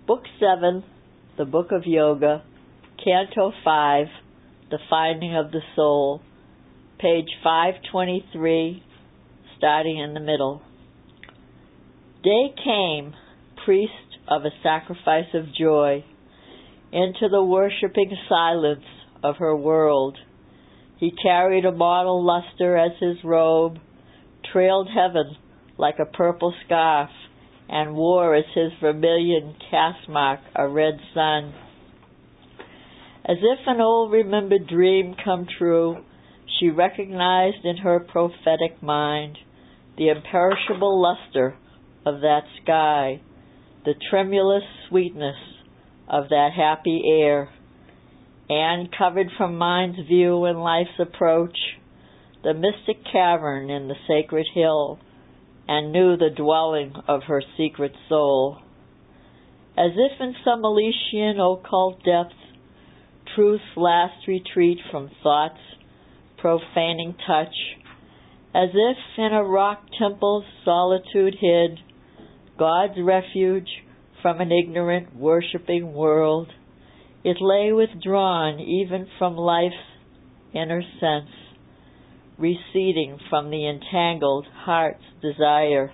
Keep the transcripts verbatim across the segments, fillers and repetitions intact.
Book seven, the Book of Yoga, Canto five, The Finding of the Soul, page five twenty-three, starting in the middle. Day came, priest of a sacrifice of joy, into the worshipping silence of her world. He carried a mottled luster as his robe, trailed heaven like a purple scarf, and wore as his vermilion caste mark a red sun. As if an old remembered dream come true, she recognized in her prophetic mind the imperishable luster of that sky, the tremulous sweetness of that happy air, and covered from mind's view in life's approach the mystic cavern in the sacred hill, and knew the dwelling of her secret soul. As if in some Elysian occult depth, truth's last retreat from thought's profaning touch, as if in a rock temple's solitude hid, God's refuge from an ignorant worshipping world, it lay withdrawn even from life's inner sense, receding from the entangled heart's desire.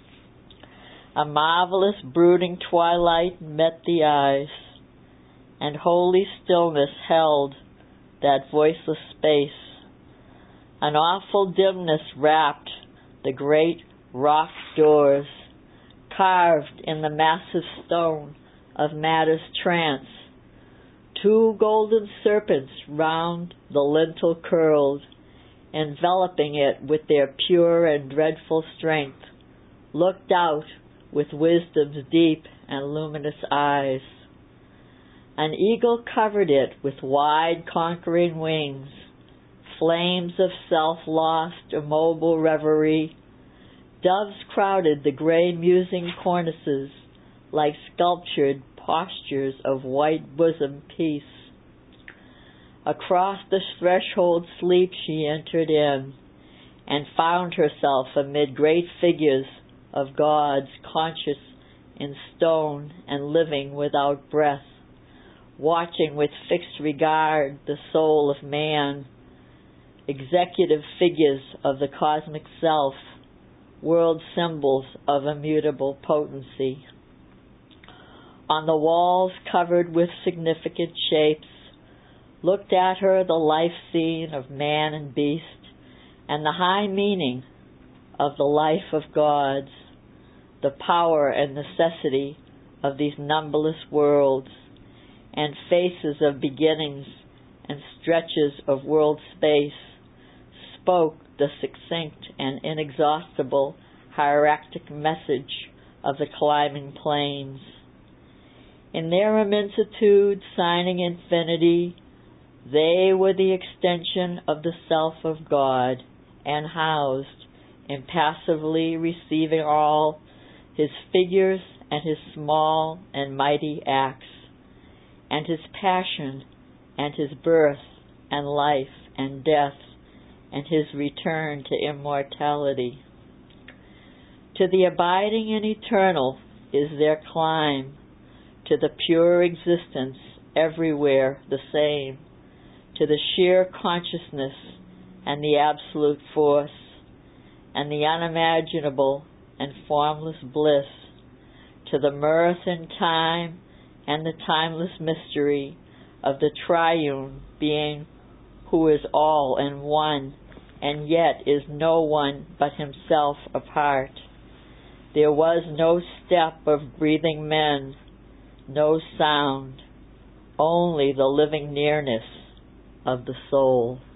A marvelous brooding twilight met the eyes, and holy stillness held that voiceless space. An awful dimness wrapped the great rock doors, carved in the massive stone of matter's trance. Two golden serpents round the lintel curled, enveloping it with their pure and dreadful strength, looked out with wisdom's deep and luminous eyes. An eagle covered it with wide conquering wings, flames of self-lost, immobile reverie. Doves crowded the gray musing cornices like sculptured postures of white bosom peace. Across the threshold sleep she entered in, and found herself amid great figures of gods conscious in stone and living without breath, watching with fixed regard the soul of man, executive figures of the cosmic self, world symbols of immutable potency. On the walls covered with significant shapes, looked at her the life scene of man and beast, and the high meaning of the life of gods, the power and necessity of these numberless worlds, and faces of beginnings and stretches of world space, spoke the succinct and inexhaustible hierarchic message of the climbing planes. In their immensitude, signing infinity, they were the extension of the self of God, and housed, impassively receiving all, his figures and his small and mighty acts, and his passion and his birth and life and death, and his return to immortality. To the abiding and eternal is their climb, to the pure existence everywhere the same, to the sheer consciousness and the absolute force, and the unimaginable and formless bliss, to the mirth in time and the timeless mystery of the triune being who is all in one, and yet is no one but himself apart. There was no step of breathing men, no sound, only the living nearness of the soul.